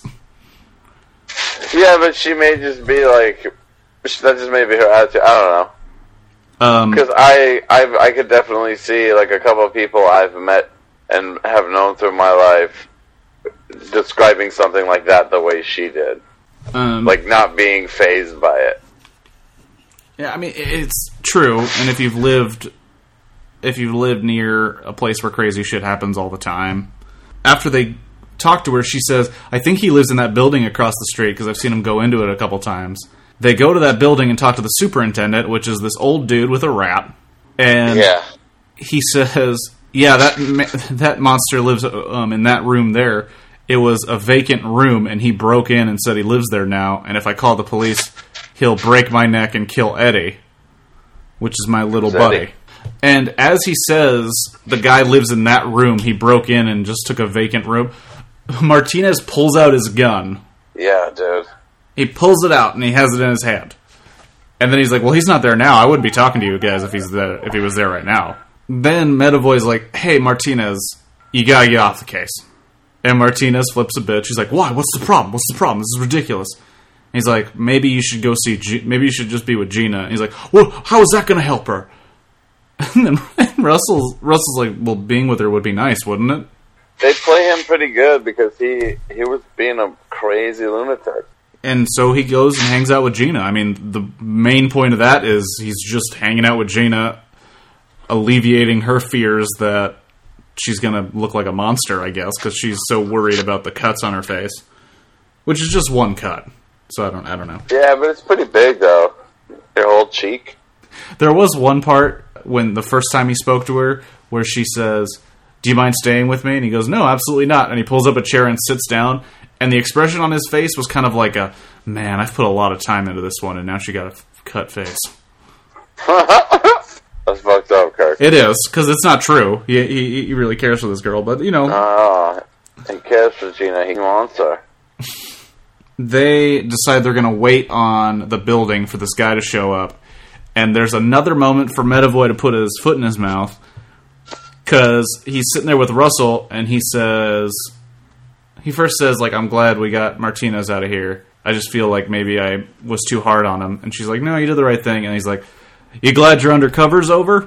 [SPEAKER 2] Yeah, but she may just be like... That just may be her attitude. I don't know.
[SPEAKER 1] Um,
[SPEAKER 2] Because I, I, I could definitely see, like, a couple of people I've met and have known through my life describing something like that the way she did.
[SPEAKER 1] um,
[SPEAKER 2] Like, not being fazed by it.
[SPEAKER 1] Yeah, I mean, it's true, and if you've lived... If you've lived near a place where crazy shit happens all the time... After they talk to her, she says, I think he lives in that building across the street, because I've seen him go into it a couple times. They go to that building and talk to the superintendent, which is this old dude with a rat. And
[SPEAKER 2] Yeah.
[SPEAKER 1] he says, yeah, that ma- that monster lives um, in that room there. It was a vacant room, and he broke in and said he lives there now, and if I call the police, he'll break my neck and kill Eddie, which is my little
[SPEAKER 2] Who's
[SPEAKER 1] buddy.
[SPEAKER 2] Eddie?
[SPEAKER 1] And as he says, the guy lives in that room, he broke in and just took a vacant room, Martinez pulls out his gun.
[SPEAKER 2] Yeah, dude.
[SPEAKER 1] He pulls it out, and he has it in his hand. And then he's like, well, he's not there now. I wouldn't be talking to you guys if he's there, if he was there right now. Then Medavoy's like, hey, Martinez, you gotta get off the case. And Martinez flips a bit. She's like, why? What's the problem? What's the problem? This is ridiculous. And he's like, maybe you should go see, G- maybe you should just be with Gina. And he's like, well, how is that gonna help her? And then Russell's, Russell's like, well, being with her would be nice, wouldn't it?
[SPEAKER 2] They play him pretty good because he, he was being a crazy lunatic.
[SPEAKER 1] And so he goes and hangs out with Gina. I mean, the main point of that is he's just hanging out with Gina. alleviating her fears that she's going to look like a monster, I guess, because she's so worried about the cuts on her face, which is just one cut. So I don't, I don't know.
[SPEAKER 2] Yeah, but it's pretty big though. Her whole cheek.
[SPEAKER 1] There was one part when the first time he spoke to her where she says, "Do you mind staying with me?" And he goes, "No, absolutely not." And he pulls up a chair and sits down. And the expression on his face was kind of like a, man, I've put a lot of time into this one, and now she got a f- cut face.
[SPEAKER 2] That's fucked up, Kirk.
[SPEAKER 1] It is, because it's not true. He, he, he really cares for this girl, but, you know.
[SPEAKER 2] Oh, he cares for Gina. He wants her.
[SPEAKER 1] They decide they're going to wait on the building for this guy to show up. And there's another moment for Medavoy to put his foot in his mouth, because he's sitting there with Russell, and he says... He first says, like, "I'm glad we got Martinez out of here. I just feel like maybe I was too hard on him." And she's like, "No, you did the right thing." And he's like, "You glad your undercover's over?"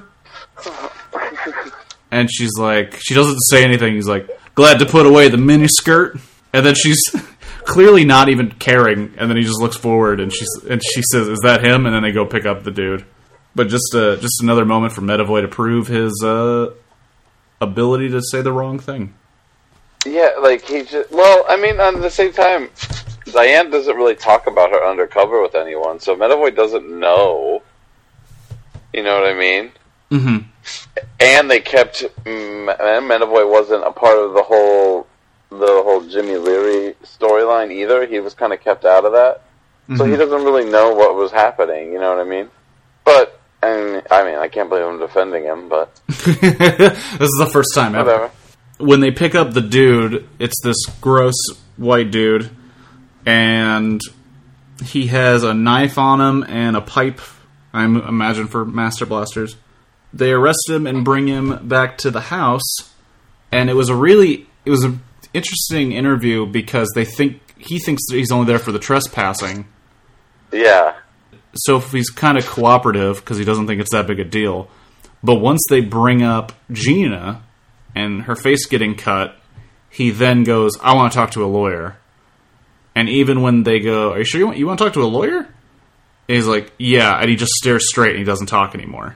[SPEAKER 1] And she's like, she doesn't say anything. He's like, "Glad to put away the miniskirt." And then she's clearly not even caring. And then he just looks forward, and she's and she says, "Is that him?" And then they go pick up the dude. But just uh, just another moment for Medavoy to prove his uh, ability to say the wrong thing.
[SPEAKER 2] Yeah, like, he just... Well, I mean, at the same time, Diane doesn't really talk about her undercover with anyone, so Medavoy doesn't know. You know what I mean?
[SPEAKER 1] Mm-hmm.
[SPEAKER 2] And they kept... Medavoy wasn't a part of the whole the whole Jimmy Leary storyline either. He was kind of kept out of that. Mm-hmm. So he doesn't really know what was happening, you know what I mean? But, I mean, I, mean, I can't believe I'm defending him, but...
[SPEAKER 1] This is the first time ever.
[SPEAKER 2] Whatever.
[SPEAKER 1] When they pick up the dude, it's this gross white dude, and he has a knife on him and a pipe, I imagine, for Master Blasters. They arrest him and bring him back to the house, and it was a really, it was an interesting interview because they think, he thinks that he's only there for the trespassing.
[SPEAKER 2] Yeah.
[SPEAKER 1] So he's kind of cooperative because he doesn't think it's that big a deal. But once they bring up Gina... and her face getting cut, he then goes, "I want to talk to a lawyer." And even when they go, "Are you sure you want, you want to talk to a lawyer?" And he's like, "Yeah," and he just stares straight and he doesn't talk anymore.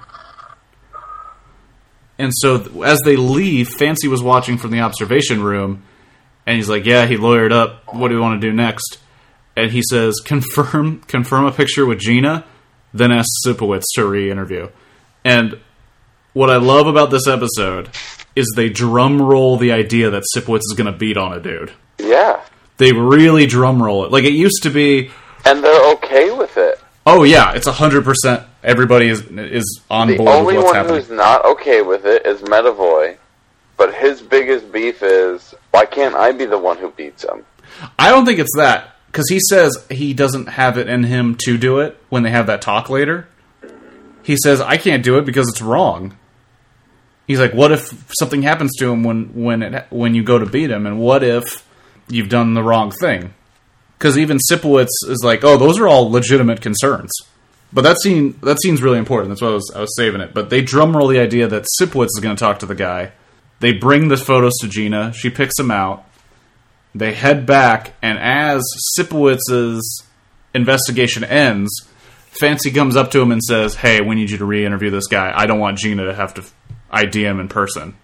[SPEAKER 1] And so th- as they leave, Fancy was watching from the observation room, and he's like, "Yeah, he lawyered up. What do we want to do next?" And he says, confirm confirm a picture with Gina, then ask Sipowicz to re-interview. And what I love about this episode... is they drum roll the idea that Sipowicz is going to beat on a dude.
[SPEAKER 2] Yeah.
[SPEAKER 1] They really drum roll it. Like, it used to be...
[SPEAKER 2] And they're okay with it.
[SPEAKER 1] Oh, yeah. It's one hundred percent everybody is is on
[SPEAKER 2] the
[SPEAKER 1] board with what's happening.
[SPEAKER 2] The only one who's not okay with it is Medavoy. But his biggest beef is, why can't I be the one who beats him?
[SPEAKER 1] I don't think it's that. Because he says he doesn't have it in him to do it when they have that talk later. He says, I can't do it because it's wrong. He's like, what if something happens to him when when it, when you go to beat him? And what if you've done the wrong thing? Because even Sipowicz is like, oh, those are all legitimate concerns. But that scene that scene's really important. That's why I was, I was saving it. But they drumroll the idea that Sipowicz is going to talk to the guy. They bring the photos to Gina. She picks them out. They head back. And as Sipowicz's investigation ends, Fancy comes up to him and says, hey, we need you to re-interview this guy. I don't want Gina to have to I D him in person.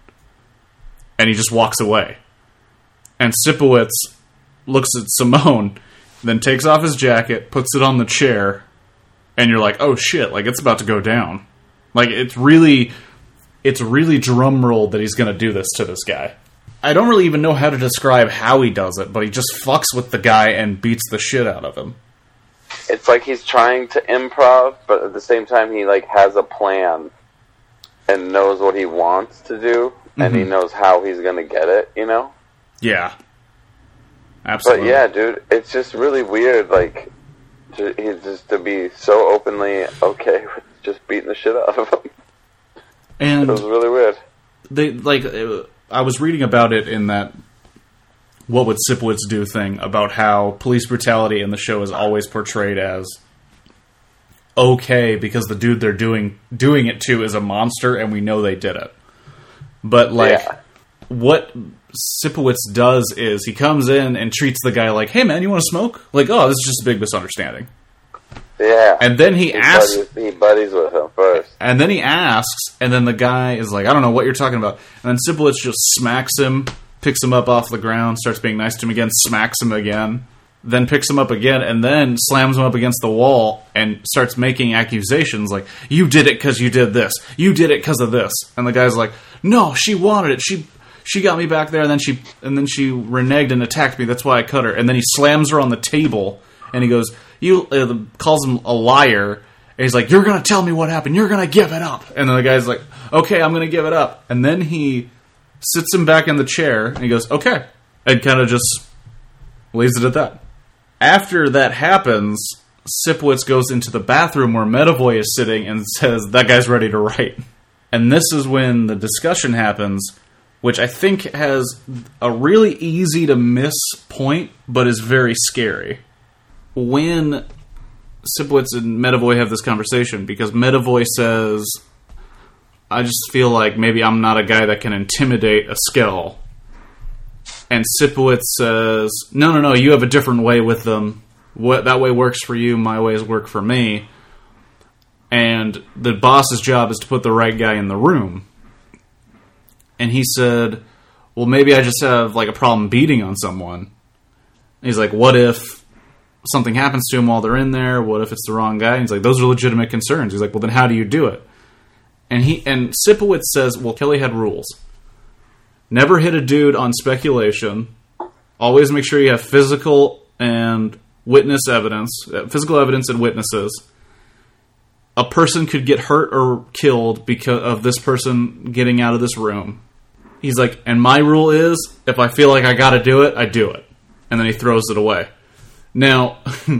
[SPEAKER 1] And he just walks away. And Sipowicz looks at Simone, then takes off his jacket, puts it on the chair, and you're like, oh shit, like it's about to go down. Like it's really, it's really drum rolled that he's going to do this to this guy. I don't really even know how to describe how he does it, but he just fucks with the guy and beats the shit out of him.
[SPEAKER 2] It's like he's trying to improv, but at the same time he like has a plan and knows what he wants to do, mm-hmm. and he knows how he's going to get it, you know?
[SPEAKER 1] Yeah. Absolutely.
[SPEAKER 2] But yeah, dude, it's just really weird, like, to, he's just to be so openly okay with just beating the shit out of him.
[SPEAKER 1] And
[SPEAKER 2] it was really weird.
[SPEAKER 1] They, like, I was reading about it in that What Would Sipowicz Do thing, about how police brutality in the show is always portrayed as okay because the dude they're doing doing it to is a monster and we know they did it. But like yeah. what Sipowicz does is he comes in and treats the guy like, hey man, you want to smoke? Like, oh, this is just a big misunderstanding.
[SPEAKER 3] Yeah.
[SPEAKER 1] And then he,
[SPEAKER 3] he
[SPEAKER 1] asks...
[SPEAKER 3] Buddies, he buddies with him first.
[SPEAKER 1] And then he asks, and then the guy is like, I don't know what you're talking about. And then Sipowicz just smacks him, picks him up off the ground, starts being nice to him again, smacks him again, then picks him up again, and then slams him up against the wall and starts making accusations like, you did it because you did this. You did it because of this. And the guy's like, no, she wanted it. She she got me back there, and then she and then she reneged and attacked me. That's why I cut her. And then he slams her on the table, and he goes, you uh, calls him a liar. And he's like, you're going to tell me what happened. You're going to give it up. And then the guy's like, okay, I'm going to give it up. And then he sits him back in the chair, and he goes, okay. And kind of just leaves it at that. After that happens, Sipowicz goes into the bathroom where Medavoy is sitting and says, that guy's ready to write. And this is when the discussion happens, which I think has a really easy to miss point, but is very scary. When Sipowicz and Medavoy have this conversation, because Medavoy says, I just feel like maybe I'm not a guy that can intimidate a Skell. And Sipowicz says, no, no, no, you have a different way with them. What that way works for you, my ways work for me. And the boss's job is to put the right guy in the room. And he said, well, maybe I just have like a problem beating on someone. And he's like, what if something happens to him while they're in there? What if it's the wrong guy? And he's like, those are legitimate concerns. He's like, well, then how do you do it? And he and Sipowicz says, well, Kelly had rules. Never hit a dude on speculation. Always make sure you have physical and witness evidence, physical evidence and witnesses. A person could get hurt or killed because of this person getting out of this room. He's like, and my rule is, if I feel like I gotta do it, I do it. And then he throws it away. Now,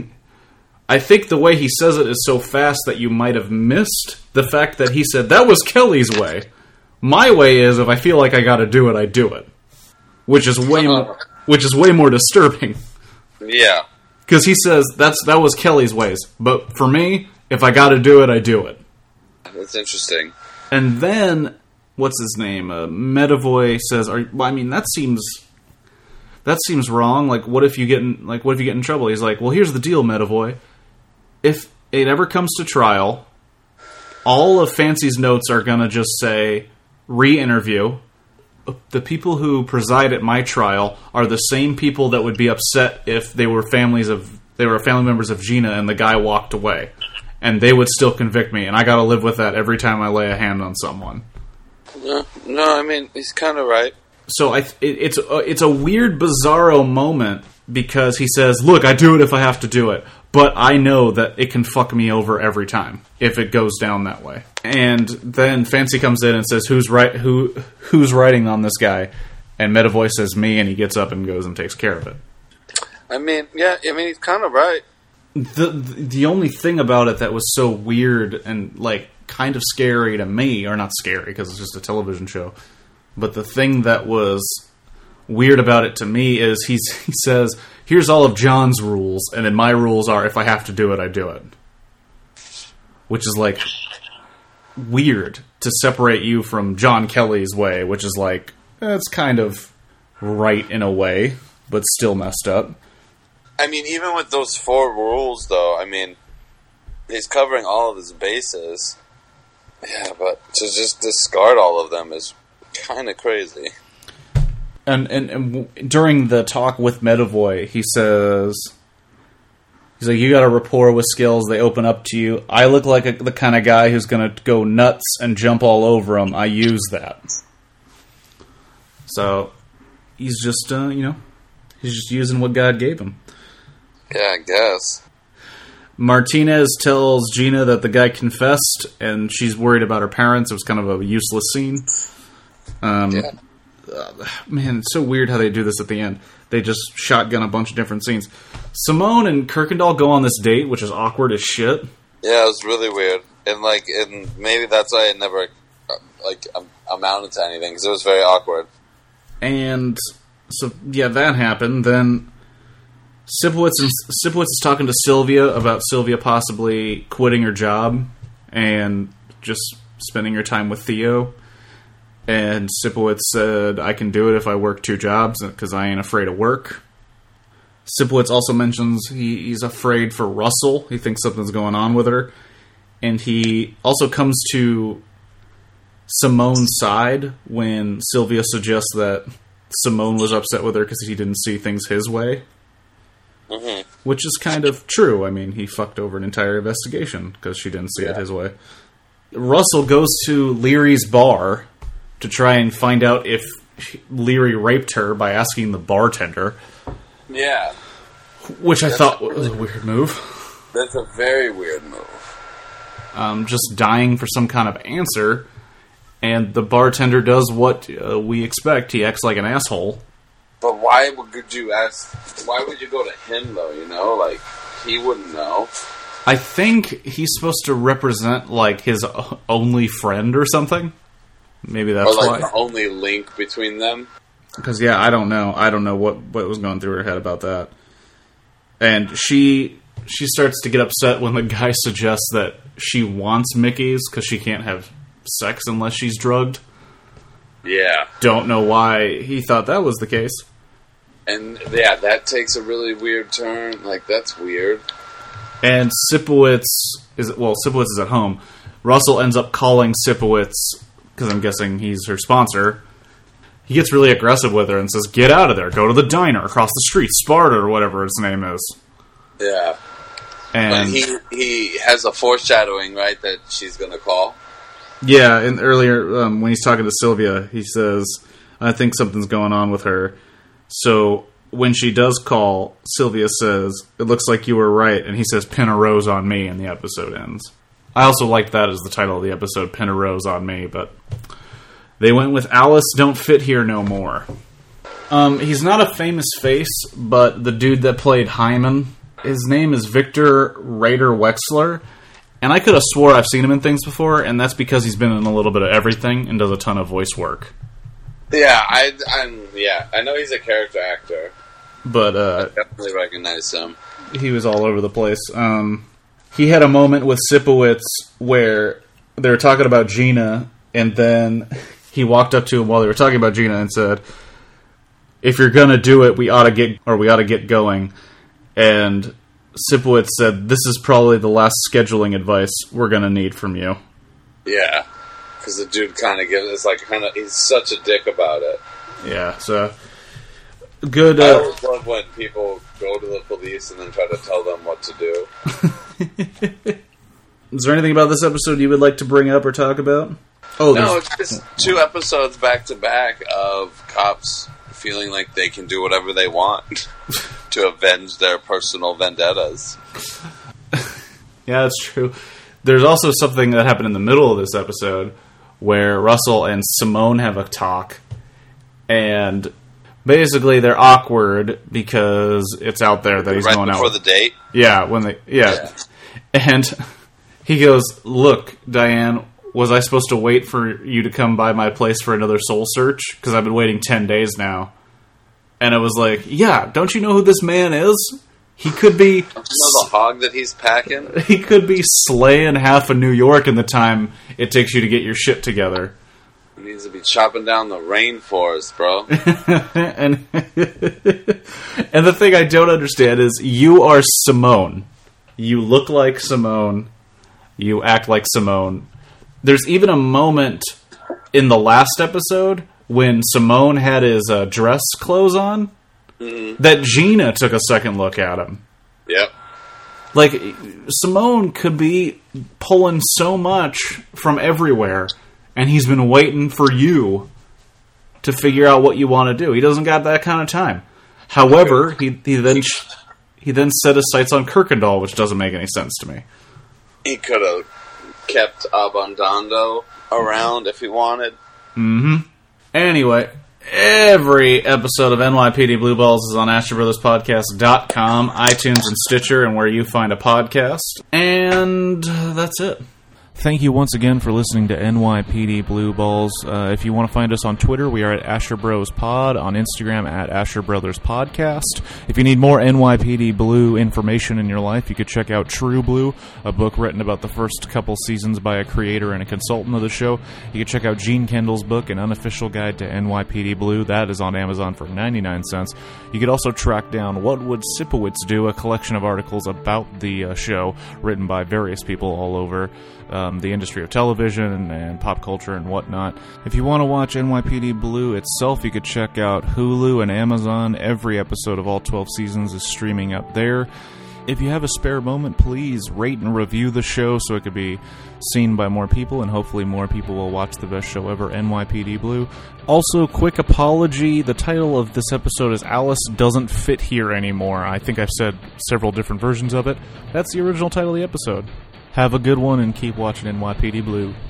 [SPEAKER 1] I think the way he says it is so fast that you might have missed the fact that he said, that was Kelly's way. My way is, if I feel like I gotta do it, I do it. Which is way more, which is way more disturbing.
[SPEAKER 2] Yeah.
[SPEAKER 1] Because he says, that's that was Kelly's ways. But for me, if I gotta do it, I do it.
[SPEAKER 2] That's interesting.
[SPEAKER 1] And then, what's his name? Uh, Medavoy says, Are, well, I mean, that seems... That seems wrong. Like, what if you get in, like, what if you get in trouble? He's like, well, here's the deal, Medavoy. If it ever comes to trial, all of Fancy's notes are gonna just say, re-interview. The people who preside at my trial are the same people that would be upset if they were families of they were family members of Gina and the guy walked away, and they would still convict me, and I got to live with that every time I lay a hand on someone.
[SPEAKER 2] No, no, I mean he's kind of right.
[SPEAKER 1] So I, it, it's a, it's a weird, bizarro moment because he says, "Look, I do it if I have to do it, but I know that it can fuck me over every time if it goes down that way." And then Fancy comes in and says, "Who's right? Who who's writing on this guy?" And Medavoy says, "Me," and he gets up and goes and takes care of it.
[SPEAKER 2] I mean, yeah, I mean he's kind of right.
[SPEAKER 1] The, the the only thing about it that was so weird and like kind of scary to me, or not scary because it's just a television show, but the thing that was weird about it to me is he's, he says, here's all of John's rules, and then my rules are if I have to do it, I do it. Which is like weird to separate you from John Kelly's way, which is like, it's kind of right in a way, but still messed up.
[SPEAKER 2] I mean, even with those four rules, though, I mean, he's covering all of his bases. Yeah, but to just discard all of them is kind of crazy.
[SPEAKER 1] And, and and w- during the talk with Medavoy, he says, he's like, you got a rapport with skills, they open up to you. I look like a, the kind of guy who's going to go nuts and jump all over them. I use that. So, he's just, uh, you know, he's just using what God gave him.
[SPEAKER 2] Yeah, I guess.
[SPEAKER 1] Martinez tells Gina that the guy confessed, and she's worried about her parents. It was kind of a useless scene. Um,
[SPEAKER 2] yeah.
[SPEAKER 1] uh, man, it's so weird how they do this at the end. They just shotgun a bunch of different scenes. Simone and Kirkendall go on this date, which is awkward as shit.
[SPEAKER 2] Yeah, it was really weird. And, like, and maybe that's why it never, uh, like, um, amounted to anything, because it was very awkward.
[SPEAKER 1] And, so, yeah, that happened. Then Sipowicz, and, Sipowicz is talking to Sylvia about Sylvia possibly quitting her job and just spending her time with Theo. And Sipowicz said, I can do it if I work two jobs, because I ain't afraid of work. Sipowicz also mentions he, he's afraid for Russell. He thinks something's going on with her. And he also comes to Simone's side when Sylvia suggests that Simone was upset with her because he didn't see things his way.
[SPEAKER 2] Mm-hmm.
[SPEAKER 1] Which is kind of true. I mean, he fucked over an entire investigation because she didn't see
[SPEAKER 2] yeah.
[SPEAKER 1] it his way. Russell goes to Leary's bar to try and find out if Leary raped her by asking the bartender.
[SPEAKER 2] Yeah.
[SPEAKER 1] Which I
[SPEAKER 2] That's
[SPEAKER 1] thought
[SPEAKER 2] a
[SPEAKER 1] was a weird move.
[SPEAKER 2] That's a very weird move.
[SPEAKER 1] Um, just dying for some kind of answer, and the bartender does what uh, we expect. He acts like an asshole.
[SPEAKER 2] But why would you ask... Why would you go to him, though, you know? Like, he wouldn't know.
[SPEAKER 1] I think he's supposed to represent, like, his only friend or something. Maybe that's
[SPEAKER 2] or, like,
[SPEAKER 1] why.
[SPEAKER 2] the only link between them.
[SPEAKER 1] Because, yeah, I don't know. I don't know what, what was going through her head about that. And she she starts to get upset when the guy suggests that she wants Mickey's because she can't have sex unless she's drugged.
[SPEAKER 2] Yeah. Don't
[SPEAKER 1] know why he thought that was the case.
[SPEAKER 2] And, yeah, that takes a really weird turn. Like, that's weird.
[SPEAKER 1] And Sipowicz is... Well, Sipowicz is at home. Russell ends up calling Sipowicz, because I'm guessing he's her sponsor. He gets really aggressive with her and says, get out of there. Go to the diner across the street. Sparta or whatever its name is.
[SPEAKER 2] Yeah.
[SPEAKER 1] And
[SPEAKER 2] but he, he has a foreshadowing, right, that she's going to call?
[SPEAKER 1] Yeah, and earlier um, when he's talking to Sylvia, he says, I think something's going on with her. So when she does call, Sylvia says, it looks like you were right. And he says, pin a rose on me, and the episode ends. I also like that as the title of the episode, Pin a Rose on Me, but they went with Alice Don't Fit Here No More. Um, he's not a famous face, but the dude that played Hyman, his name is Victor Rader Wexler, and I could have swore I've seen him in things before, and that's because he's been in a little bit of everything and does a ton of voice work.
[SPEAKER 2] Yeah, I, I'm, yeah, I know he's a character actor.
[SPEAKER 1] But, uh...
[SPEAKER 2] I definitely recognize him.
[SPEAKER 1] He was all over the place. Um... He had a moment with Sipowicz where they were talking about Gina, and then he walked up to him while they were talking about Gina and said, if you're gonna do it, we ought to get, or we ought to get going. And Sipowicz said, this is probably the last scheduling advice we're gonna need from you.
[SPEAKER 2] Yeah, because the dude kind of gives, it's like, kind of, he's such a dick about it.
[SPEAKER 1] Yeah, so, good, uh...
[SPEAKER 2] I always love when people go to the police and then try to tell them what to do.
[SPEAKER 1] Is there anything about this episode you would like to bring up or talk about? Oh,
[SPEAKER 2] no, it's just two episodes back to back of cops feeling like they can do whatever they want to avenge their personal vendettas.
[SPEAKER 1] Yeah, that's true. There's also something that happened in the middle of this episode where Russell and Simone have a talk, and basically they're awkward because it's out there that he's
[SPEAKER 2] right
[SPEAKER 1] going out.
[SPEAKER 2] Right before the date?
[SPEAKER 1] Yeah, when they yeah. yeah. And he goes, look, Diane, was I supposed to wait for you to come by my place for another soul search? Because I've been waiting ten days now. And it was like, yeah, don't you know who this man is? He could be...
[SPEAKER 2] Don't you know the hog that he's packing?
[SPEAKER 1] He could be slaying half of New York in the time it takes you to get your shit together.
[SPEAKER 2] He needs to be chopping down the rainforest, bro.
[SPEAKER 1] and, and the thing I don't understand is, you are Simone. You look like Simone. You act like Simone. There's even a moment in the last episode when Simone had his uh, dress clothes on mm-hmm. that Gina took a second look at him.
[SPEAKER 2] Yep.
[SPEAKER 1] Like, Simone could be pulling so much from everywhere, and he's been waiting for you to figure out what you want to do. He doesn't got that kind of time. However, he, he then... He then set his sights on Kirkendall, which doesn't make any sense to me.
[SPEAKER 2] He could have kept Abundando around if he wanted.
[SPEAKER 1] Mm-hmm. Anyway, every episode of N Y P D Blue Balls is on Asher Brothers Podcast dot com, iTunes, and Stitcher, and where you find a podcast. And that's it.
[SPEAKER 4] Thank you once again for listening to N Y P D Blue Balls. Uh, if you want to find us on Twitter, we are at Asher Bros Pod, on Instagram at Asher Brothers Podcast. If you need more N Y P D Blue information in your life, you could check out True Blue, a book written about the first couple seasons by a creator and a consultant of the show. You could check out Gene Kendall's book, An Unofficial Guide to N Y P D Blue. That is on Amazon for ninety-nine cents. You could also track down What Would Sipowicz Do, a collection of articles about the uh, show written by various people all over Um, the industry of television and, and pop culture and whatnot. If you want to watch N Y P D Blue itself, you could check out Hulu and Amazon. Every episode of all twelve seasons is streaming up there. If you have a spare moment, please rate and review the show so it could be seen by more people, and hopefully more people will watch the best show ever, N Y P D Blue. Also, quick apology, the title of this episode is Alice Doesn't Fit Here Anymore. I think I've said several different versions of it. That's the original title of the episode. Have a good one and keep watching N Y P D Blue.